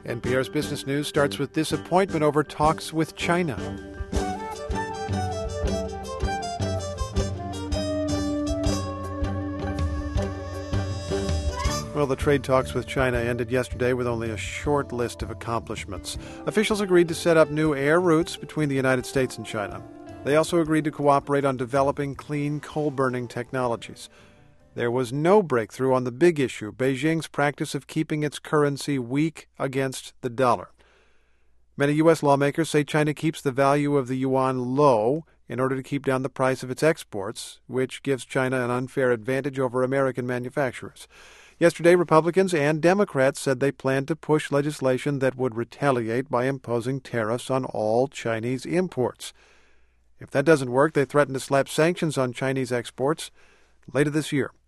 NPR's Business News starts with disappointment over talks with China. Well, the trade talks with China ended yesterday with only a short list of accomplishments. Officials agreed to set up new air routes between the United States and China. They also agreed to cooperate on developing clean coal-burning technologies. There was no breakthrough on the big issue, Beijing's practice of keeping its currency weak against the dollar. Many U.S. lawmakers say China keeps the value of the yuan low in order to keep down the price of its exports, which gives China an unfair advantage over American manufacturers. Yesterday, Republicans and Democrats said they planned to push legislation that would retaliate by imposing tariffs on all Chinese imports. If that doesn't work, they threaten to slap sanctions on Chinese exports later this year.